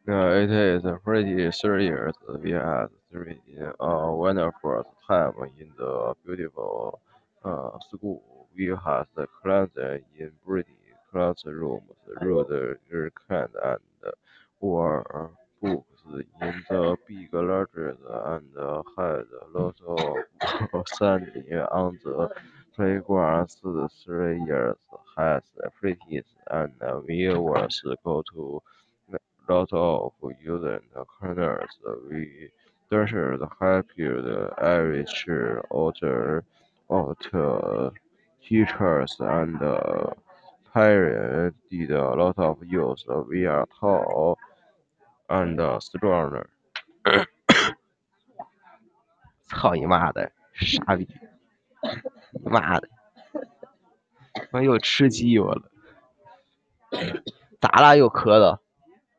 It is pretty serious. We had three wonderful time in the beautiful school. We had the class in pretty classrooms, read kind and were books in the big libraries and had lots of sunny on the playgrounds. 3 years has pretty and we was go to lot of using the corners. We treasure the happy the Irish author teachers and parents did a lot of use. We are tall and stronger. 操你妈的，傻逼！妈的，我又吃鸡我了，咋了？又咳了？